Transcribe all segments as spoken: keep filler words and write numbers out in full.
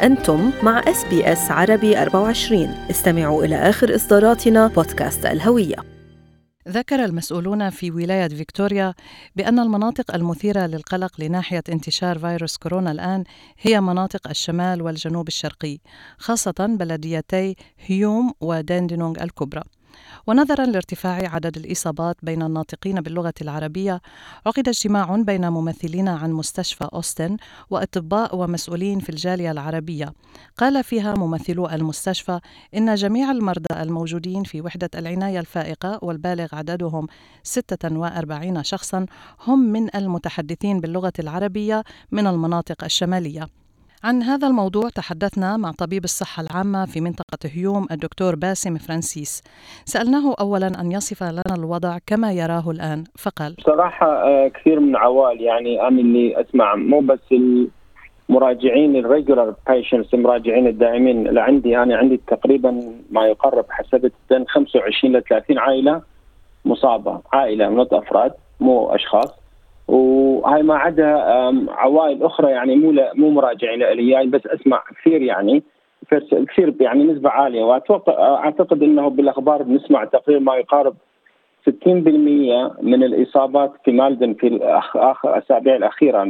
أنتم مع إس بي إس عربي أربعة وعشرين. استمعوا إلى آخر إصداراتنا بودكاست الهوية. ذكر المسؤولون في ولاية فيكتوريا بأن المناطق المثيرة للقلق لناحية انتشار فيروس كورونا الآن هي مناطق الشمال والجنوب الشرقي، خاصة بلديتي هيوم وداندنونغ الكبرى. ونظرا لارتفاع عدد الإصابات بين الناطقين باللغة العربية، عقد اجتماع بين ممثلين عن مستشفى أوستن وأطباء ومسؤولين في الجالية العربية. قال فيها ممثلو المستشفى إن جميع المرضى الموجودين في وحدة العناية الفائقة والبالغ عددهم ستة وأربعين شخصا هم من المتحدثين باللغة العربية من المناطق الشمالية. عن هذا الموضوع تحدثنا مع طبيب الصحة العامة في منطقة هيوم الدكتور باسم فرانسيس. سألناه أولا أن يصف لنا الوضع كما يراه الآن، فقال: صراحة كثير من عوال يعني أنا اللي أسمع مو بس المراجعين الريجولار بيشنتس المراجعين الدائمين اللي عندي، أنا عندي تقريبا ما يقرب حسبت بين خمسة وعشرين ل ثلاثين عائلة مصابة، عائلة من أفراد مو أشخاص، وهاي ما عدا عوائل أخرى يعني مو مو مراجعين لي يعني، بس أسمع كثير يعني كثير يعني نسبة عالية. وأعتقد أنه بالأخبار بنسمع تقريبا ما يقارب ستين بالمئة من الإصابات في مالدن في الأسابيع الأخيرة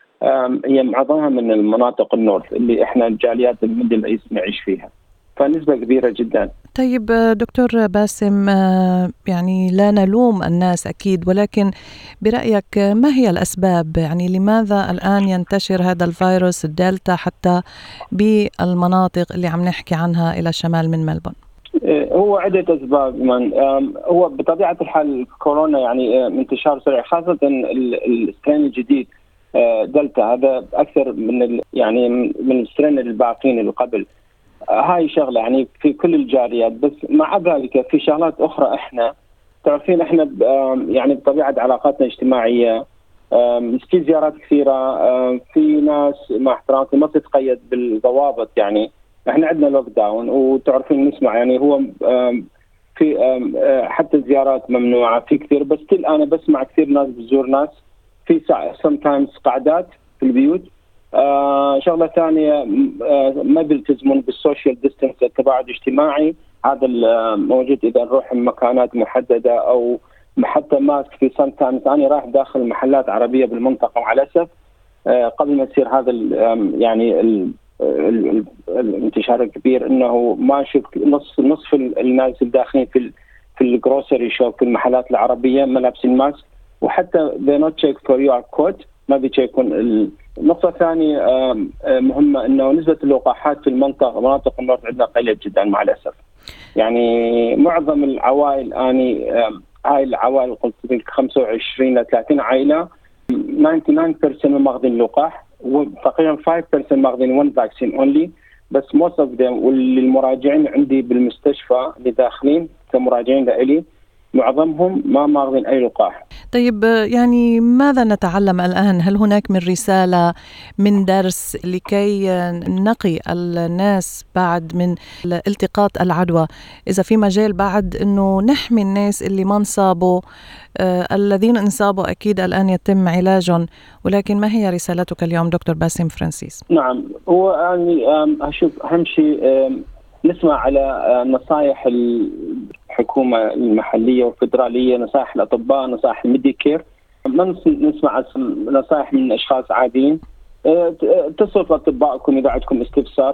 هي معظمها من المناطق النورث اللي إحنا الجاليات المدن الرئيس نعيش فيها، فنسبة كبيرة جدا. طيب دكتور باسم، يعني لا نلوم الناس أكيد، ولكن برأيك ما هي الأسباب؟ يعني لماذا الآن ينتشر هذا الفيروس الدلتا حتى بالمناطق اللي عم نحكي عنها إلى الشمال من ملبون؟ هو عدة أسباب. من هو بطبيعة الحال كورونا يعني انتشار سريع، خاصة السترين الجديد دلتا هذا أكثر من يعني من السترين الباقين اللي قبل. هاي شغلة يعني في كل الجاليات، بس مع ذلك في شغلات أخرى إحنا تعرفين إحنا يعني بطبيعة علاقاتنا الاجتماعية في زيارات كثيرة، في ناس مع احترامي ما تتقيد بالضوابط، يعني إحنا عندنا لوك داون وتعرفين نسمع يعني هو في حتى الزيارات ممنوعة في كثير، بس كل أنا بسمع كثير ناس بتزور ناس في sometimes قعدات في البيوت. آه شغلة ثانية آه ما بيلتزمون بالسوشيال ديستنس التباعد الاجتماعي، هذا موجود إذا نروح مكانات محددة أو حتى ماسك في sometimes. أنا رايح داخل محلات عربية بالمنطقة مع الأسف آه قبل ما يصير هذا يعني ال ال ال الانتشار الكبير إنه ما شفت نص نصف الناس الداخلين في في الجروسري شوب في المحلات العربية ما لابسين ماسك، وحتى they not check for your code ما بيشيكون. النقطة الثانية مهمة إنه نسبة اللقاحات في المنطقة مناطق النورث عندنا قليلة جدا مع الأسف. يعني معظم العوائل أني هاي العوائل قلت لك خمسة وعشرين ل ثلاثين عائلة تسعة وتسعين بالمئة ماخذين لقاح، وتقريبا خمسة بالمئة ماخذين one vaccine only، بس most of them والمراجعين عندي بالمستشفى اللي داخلين كمراجعين لإلي معظمهم ما ماخذين أي لقاح. طيب يعني ماذا نتعلم الآن؟ هل هناك من رسالة من درس لكي نقي الناس بعد من التقاط العدوى؟ إذا في مجال بعد أنه نحمي الناس اللي ما انصابوا، آه الذين انصابوا أكيد الآن يتم علاجهم، ولكن ما هي رسالتك اليوم دكتور باسم فرانسيس؟ نعم، هو يعني أشوف أهم شيء نسمع على نصائح الحكومة المحلية والفدرالية، نصائح الأطباء، نصائح الميديكير، ما نسمع نصائح من أشخاص عاديين. اتصلوا بأطبائكم إذا عندكم استفسار.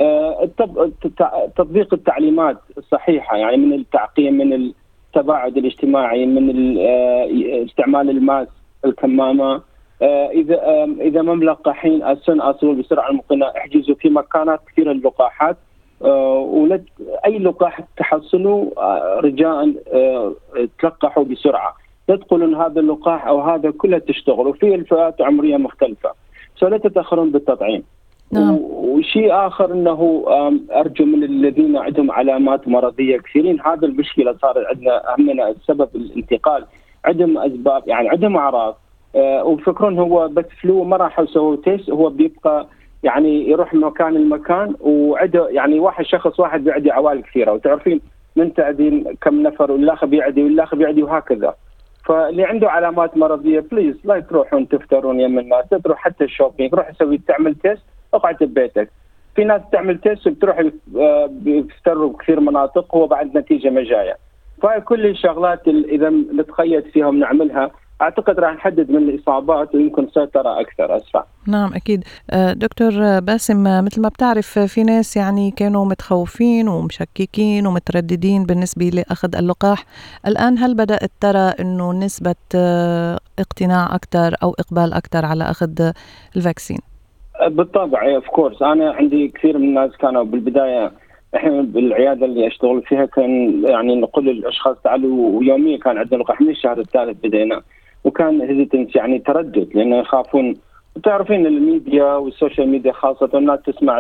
تطبيق التعليمات الصحيحة يعني من التعقيم، من التباعد الاجتماعي، من استعمال الماسك، الكمامة. إذا إذا ما ملقحين السن أصل بسرعة الممكنة احجزوا في مكانات كثيرة اللقاحات، ولا أي لقاح تحصلوا رجاء تلقحوا بسرعة، لا تقولون هذا اللقاح أو هذا كله تشتغل، وفي الفئات عمرية مختلفة، فلا تتأخرون بالتطعيم. نعم. وشيء آخر أنه أرجو من الذين عندهم علامات مرضية كثيرين، هذا المشكلة صار عندنا أهمنا السبب الانتقال، عندهم أسباب يعني عندهم أعراض وفكرون هو بس فلو، ما راح يسوي تيست، هو بيبقى يعني يروح من مكان لمكان، وعده يعني واحد شخص واحد بيعدي عوائل كثيرة، وتعرفين من تعدين كم نفر والآخر بيعدي والآخر بيعدي وهكذا. فاللي عنده علامات مرضية بليز لا تروحون تفترون يم الناس، تروح حتى الشوبينج، روح سوي تعمل تيست، اقعد ببيتك. في ناس تعمل تيست وبتروح بيفتروا بكثير مناطق وبعد نتيجه ما جايه. فهي كل الشغلات اذا نتخيط فيها ونعملها اعتقد راح نحدد من الاصابات ويمكن سيطره اكثر اسرع. نعم اكيد. دكتور باسم، مثل ما بتعرف في ناس يعني كانوا متخوفين ومشككين ومترددين بالنسبه لاخذ اللقاح، الان هل بدات ترى انه نسبه اقتناع اكثر او اقبال اكثر على اخذ الفاكسين؟ بالطبع اوف كورس. انا عندي كثير من الناس كانوا بالبدايه، احنا بالعياده اللي اشتغل فيها كان يعني نقول للاشخاص تعالوا، ويوميا كان عندنا لقاح من الشهر الثالث بدينا، وكان هيزيتنس يعني تردد لانه يخافون. تعرفين الميديا والسوشيال ميديا خاصه الناس تسمع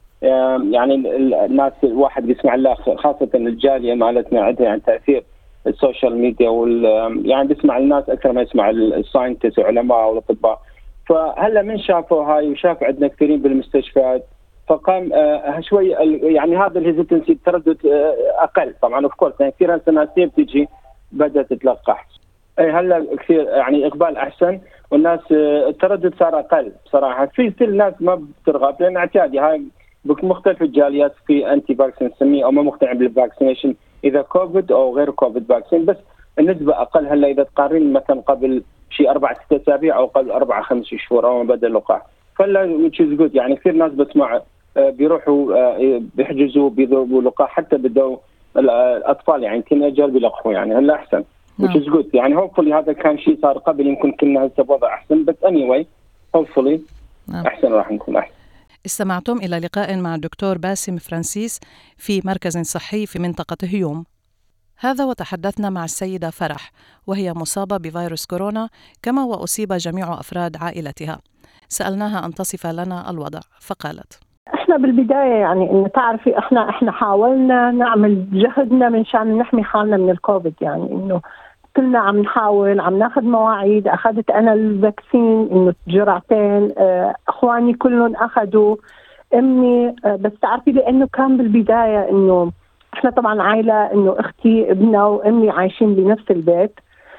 يعني الناس الواحد يسمع الله، خاصه الجاليه مالتنا عندها يعني تاثير السوشيال ميديا وال يعني بيسمع الناس اكثر ما يسمع الساينتست والعلماء والاطباء. فهلا من شافوا هاي وشاف عندنا كثيرين بالمستشفيات فقام آه شوي يعني هذا الهيزيتنسي التردد آه اقل طبعا اوف كورس. يعني كثير ناس بتجي بدات تتلقح. اي هلا كثير يعني اقبال احسن والناس آه التردد صار اقل بصراحه. في كثير ناس ما بترغب لان اعتيادي هاي بمختلف الجاليات في انتي فاكسين نسميه او ما مقتنع بالفاكسينيشن اذا كوفيد او غير كوفيد فاكسين، بس النسبه اقل هلا اذا تقارن مثلا قبل شيء اربع ست اسابيع او قبل اربع خمس شهور او ما بدا اللقاح. فلا which is good. يعني كثير ناس بسمع بيروحوا بيحجزوا بيذوبوا لقاح حتى بدوا الاطفال يعني تينيجر بيلقحوا يعني هلا احسن which is good. يعني hopefully هذا كان شيء صار قبل يمكن كنا هسه بوضع احسن but anyway hopefully احسن راح نكون احسن. استمعتم الى لقاء مع الدكتور باسم فرانسيس في مركز صحي في منطقة هيوم. هذا وتحدثنا مع السيدة فرح وهي مصابة بفيروس كورونا كما وأصيب جميع أفراد عائلتها. سألناها أن تصف لنا الوضع فقالت: احنا بالبداية يعني انه تعرفي احنا احنا حاولنا نعمل جهدنا من شان نحمي حالنا من الكوفيد. يعني انه كلنا عم نحاول عم ناخذ مواعيد. اخذت انا الفاكسين انه جرعتين، اخواني كلهم اخذوا، امي بس تعرفي لانه كان بالبداية انه احنا طبعا عائلة انه اختي ابنها وامي عايشين بنفس البيت.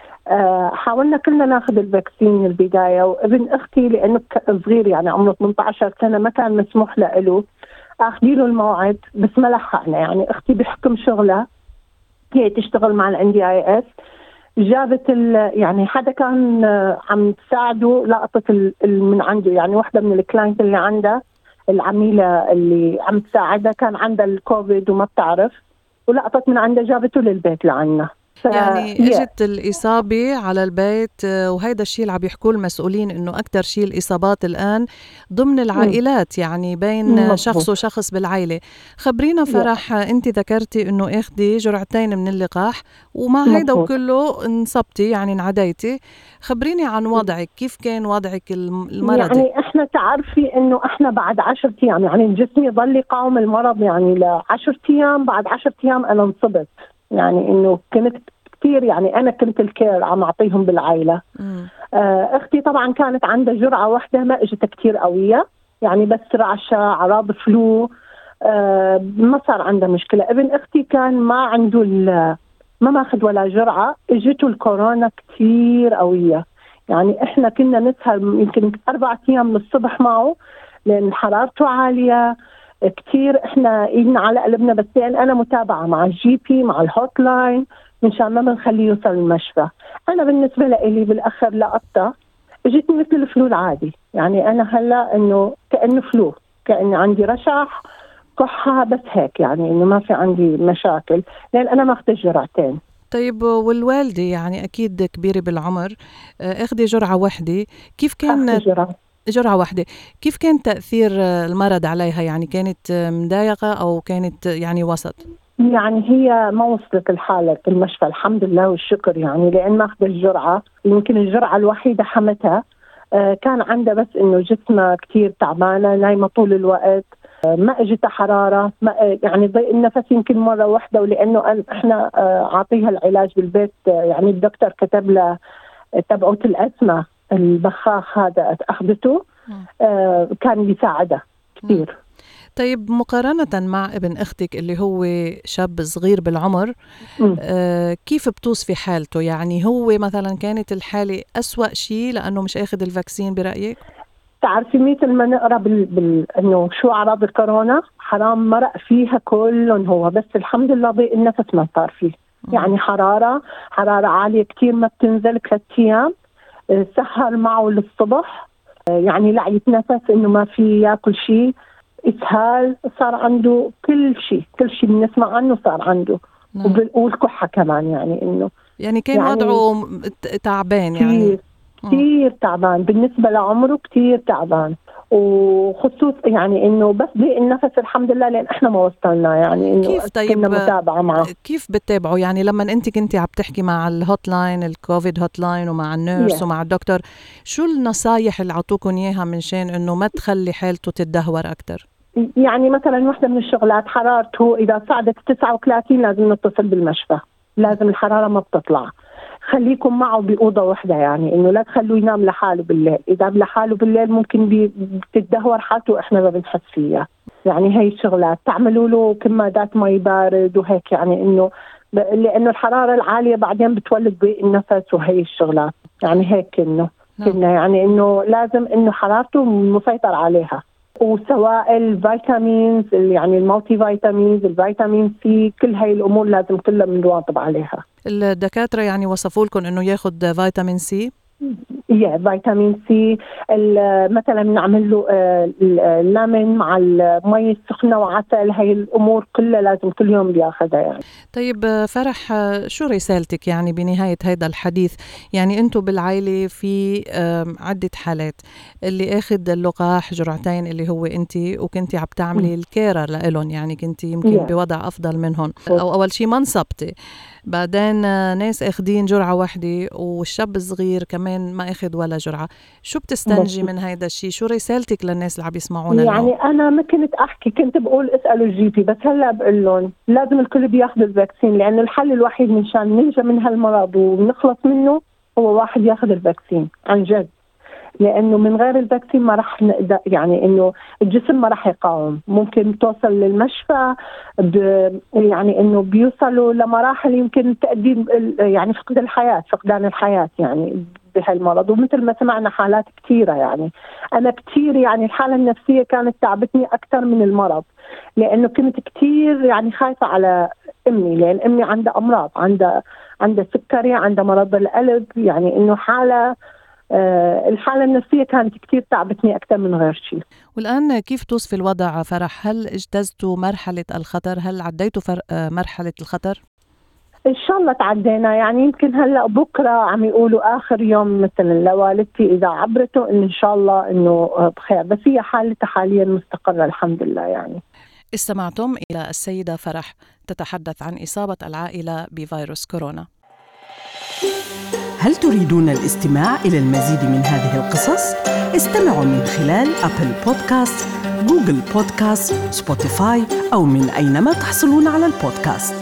أه حاولنا كلنا ناخذ الفاكسين من البداية، وابن اختي لانه صغير يعني عمره ثمانية عشر سنة ما كان مسموح له اخذيله الموعد بس ما لحقنا. يعني اختي بحكم شغلها هي تشتغل مع الان دي اي اس جابت يعني حدا كان عم تساعده لقطت من عنده يعني واحدة من الكلاينت اللي عندها العميلة اللي عم تساعدها كان عندها الكوفيد وما بتعرف ولقطت من عندها جابته للبيت لعنا. يعني اجت الإصابة على البيت، وهيدا الشيء اللي عم يحكوا المسؤولين انه اكثر شيء الإصابات الآن ضمن العائلات، يعني بين مم. شخص وشخص بالعائلة. خبرينا فرح، انت ذكرتي انه اخذي جرعتين من اللقاح ومع هيدا وكله انصبتي يعني انعديتي. خبريني عن وضعك، كيف كان وضعك المرضي؟ يعني احنا تعرفي انه احنا بعد عشرة ايام يعني الجسم يضل يقاوم المرض يعني لعشرة ايام. بعد عشرة ايام انا انصبت، يعني انه كنت كثير يعني انا كنت الكير عم اعطيهم بالعائله. آه اختي طبعا كانت عندها جرعه واحده ما اجت كثير قويه يعني بس رعشه عراب فلو، آه ما صار عندها مشكله. ابن اختي كان ما عنده ما ماخذ ولا جرعه، اجته الكورونا كثير قويه. يعني احنا كنا نسهر يمكن اربع ايام من الصبح معه لان حرارته عاليه كثير. احنا ايدنا على قلبنا بس يعني انا متابعه مع الجي بي مع الهوت لاين من شان ما بنخليه يوصل المشفى. انا بالنسبه لي بالاخر لقطه اجتني مثل الفلو العادي. يعني انا هلا انه كانه فلو، كاني عندي رشح كحه بس هيك، يعني انه ما في عندي مشاكل لان انا ماخذ جرعتين. طيب والوالده يعني اكيد كبيره بالعمر، اخذي جرعه واحده، كيف كان جرعة. جرعة واحدة، كيف كان تأثير المرض عليها؟ يعني كانت مضايقة أو كانت يعني وسط؟ يعني هي ما وصلت الحالة المشفى الحمد لله والشكر، يعني لأن ما أخذ الجرعة يمكن الجرعة الوحيدة حمتها. آه كان عندها بس إنه جسمها كتير تعبانة نايمة طول الوقت، آه ما اجتها حرارة، ما يعني ضيق النفس يمكن مرة واحدة، ولأنه إحنا آه عاطيها العلاج بالبيت. آه يعني الدكتور كتب لها تبعوت الأسمة البخاخ هذا أخذته، آه كان بيساعدها كثير. طيب مقارنة مع ابن أختك اللي هو شاب صغير بالعمر، آه كيف بتوصفي حالته؟ يعني هو مثلا كانت الحالة أسوأ شيء لأنه مش أخذ الفاكسين برأيك؟ تعرفي مثل ما نقرأ بال... بال... إنه شو أعراض الكورونا، حرام مرق فيها كلهم هو، بس الحمد لله ضيق النفس ما صار فيه. يعني حرارة حرارة عالية كتير ما بتنزل ثلاث أيام، سهر معه للصبح، يعني لا يتنفس إنه ما في يأكل شيء، إسهال صار عنده، كل شيء كل شيء بنسمع عنه صار عنده. نعم. والكحة كمان، يعني إنه يعني كان يعني وضعه تعبان، يعني كتير, كتير تعبان بالنسبة لعمره، كتير تعبان، وخصوص يعني إنه بس ضيق النفس الحمد لله لأن إحنا ما وصلنا، يعني إنه كيف طيب كنا متابعة معه. كيف بتتابعوا يعني لما أنت كنتي عم تحكي مع الهوت لاين، الكوفيد هوت لاين، ومع النيرس yeah. ومع الدكتور، شو النصايح اللي عطوكم إياها من شان إنه ما تخلي حالته تتدهور أكتر؟ يعني مثلا واحدة من الشغلات حرارته إذا صعدت تسعة وثلاثين لازم نتصل بالمشفى، لازم الحرارة ما بتطلع. خليكم معه بأوضة واحدة، يعني إنه لا تخلوه ينام لحاله بالليل، إذا لحاله بالليل ممكن بتتدهور حالته إحنا ما بنحس فيها. يعني هاي الشغلات تعملوا له كمادات مي بارد وهيك، يعني إنه لأنه الحرارة العالية بعدين بتولد ضيق النفس وهي الشغلات، يعني هيك إنه كنا يعني إنه لازم إنه حرارته مسيطر عليها. وسوائل فيتامينز، يعني المالتي فيتامينز، الفيتامين سي، كل هاي الأمور لازم كلها بنواظب عليها. الدكاترة يعني وصفوا لكم إنه ياخد فيتامين سي؟ يا فيتامين سي، مثلا نعمل له الليمون مع المي السخنة وعسل، هاي الأمور كلها لازم كل يوم بياخدها يعني. طيب فرح، شو رسالتك يعني بنهاية هذا الحديث؟ يعني أنتوا بالعائلة في عدة حالات، اللي أخذ اللقاح جرعتين اللي هو أنتي، وكنتي عم تعملي الكيرر لإلهم، يعني كنتي يمكن yeah. بوضع أفضل منهم، أو أول شيء ما انصبتي، بعدين ناس أخدين جرعة واحدة، والشاب الصغير كمان ما أخذ ولا جرعة. شو بتستنجي من هيدا الشيء؟ شو رسالتك للناس اللي عم يسمعونا يعني اليوم؟ أنا ما كنت أحكي، كنت بقول اسألوا الجي بي، بس هلأ بقول لهم لازم الكل بياخذ الفاكسين، لأنه الحل الوحيد من شان ننجى من هالمرض ونخلص منه هو واحد ياخذ الفاكسين عن جد، لأنه من غير الفاكسين ما رح نقدر، يعني إنه الجسم ما رح يقاوم. ممكن توصل للمشفى ب يعني إنه بيوصلوا لمراحل يمكن تقديم يعني فقد الحياة، فقدان الحياة يعني بهالمرض. ومثل ما سمعنا حالات كثيرة، يعني أنا كثير يعني الحالة النفسية كانت تعبتني أكثر من المرض، لأنه كنت كثير يعني خايفة على أمي، لأن أمي عندها أمراض، عندها عندها سكري، عندها مرض القلب، يعني إنه حالة آه الحالة النفسية كانت كتير تعبتني أكثر من غير شيء. والآن كيف توصف الوضع فرح؟ هل اجتزتوا مرحلة الخطر؟ هل عديتوا فر... آه مرحلة الخطر؟ إن شاء الله تعدينا، يعني يمكن هلأ بكرة عم يقولوا آخر يوم مثلا لوالدتي إذا عبرته إن, إن شاء الله إنه بخير، بس هي حالتها حاليا مستقرة الحمد لله. يعني استمعتم إلى السيدة فرح تتحدث عن إصابة العائلة بفيروس كورونا. هل تريدون الاستماع إلى المزيد من هذه القصص؟ استمعوا من خلال أبل بودكاست، جوجل بودكاست، سبوتيفاي، أو من أينما تحصلون على البودكاست.